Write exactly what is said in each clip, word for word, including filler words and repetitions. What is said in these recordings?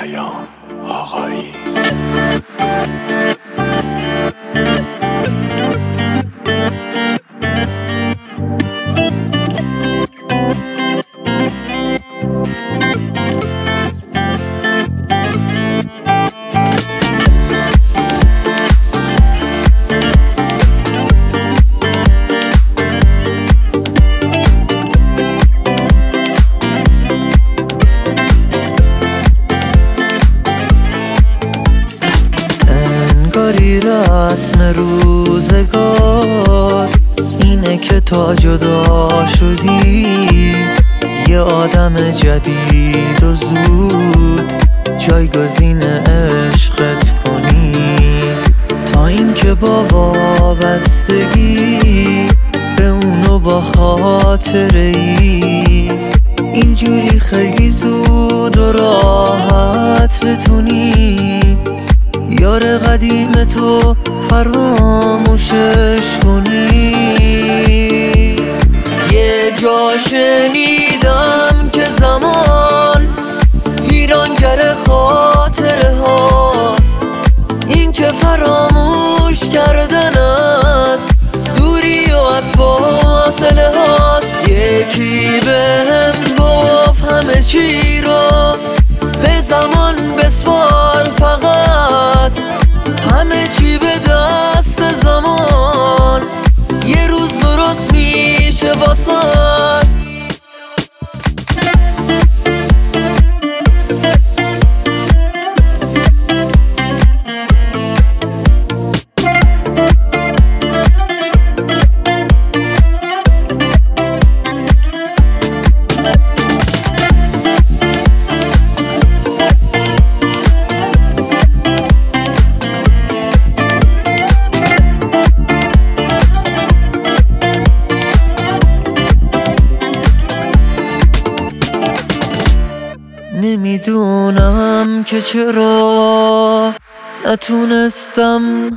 پیام آقایی. رسم روزگار اینه که تا جدا شدی یه آدم جدید و زود جایگزین عشقت کنی، تا اینکه با وابستگی به اونو با خاطری اینجوری خیلی زود و راحت بتونی یار قدیم تو فراموشش کنی. یه جا شنیدم که زمان ویرانگر خاطره هاست، این که فراموش کردن است دوری و از فاصله هاست. یکی بهم گفت همه چی رو به زمان بسپار، فقط همه چی به دست زمان یه روز درست میشه واسات. نمیدونم که چرا نتونستم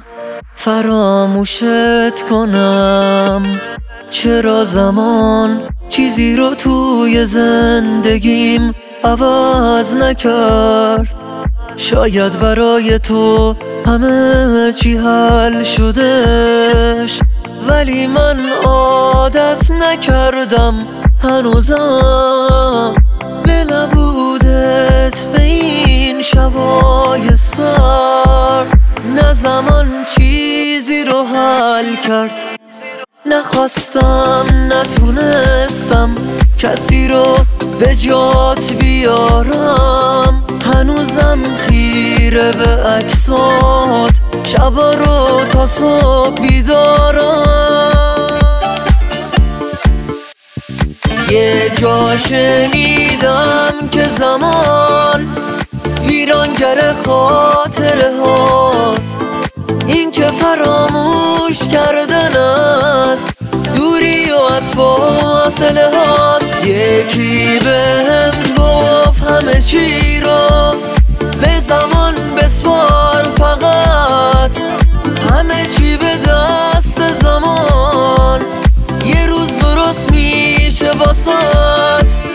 فراموشت کنم، چرا زمان چیزی رو توی زندگیم عوض نکرد. شاید برای تو همه چی حل شدش، ولی من عادت نکردم هنوزم به نبودت به این شبای سر. نه زمان چیزی رو حل کرد، نخواستم نتونستم کسی رو به جات بیارم. هنوزم خیره به عکسات، شبا رو تا صبح بیدارم. یه جا شنیدم که زمان ویرانگر خاطره هاست، این که فراموش کردن است دوری و از فاصله هاست. یکی بهم گفت همه چی رو به زمان بسپار، فقط همه چی به دست زمان یه روز درست میشه واسات.